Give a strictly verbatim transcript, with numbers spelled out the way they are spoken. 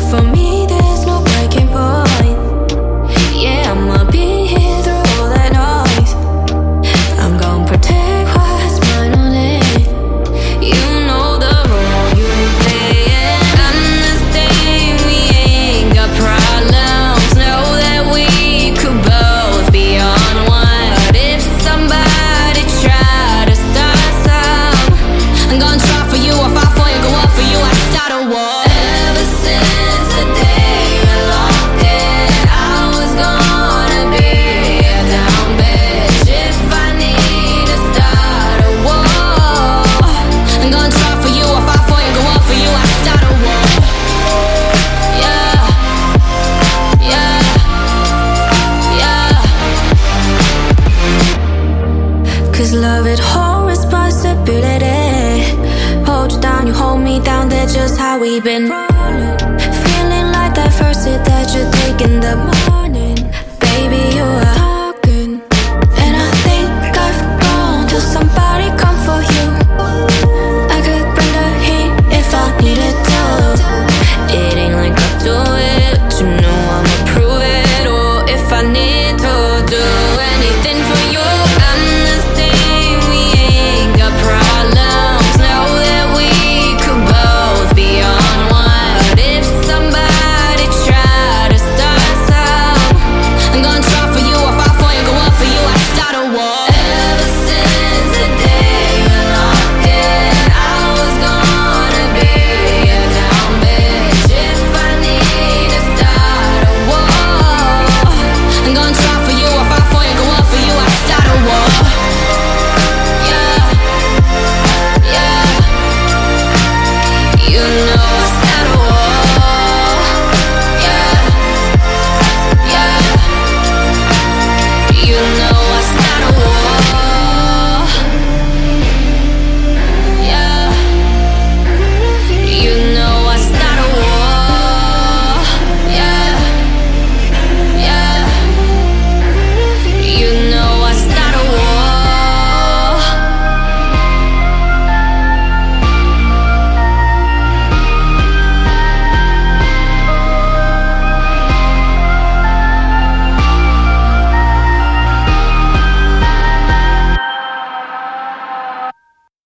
for me, there's no breaking point. Yeah, I'ma be here through all that noise. I'm gonna protect what's mine only. You know the role you play, and I'm the same. We ain't got problems. Know that we could both be on one. But if somebody tried to start some, I'm gonna try for you. I'll fight for you, go up for you. I start a war. Ever since the day you locked in, I was gonna be a down bitch. If I need to start a war, I'm gonna try for you. I'll fight for you, go up for you. I start a war. Yeah, yeah, yeah. 'Cause love it, whole responsibility. Hold you down, you hold me down. That's just how we've been rolling. Feeling like that first hit that you're taking the morning. Baby, you are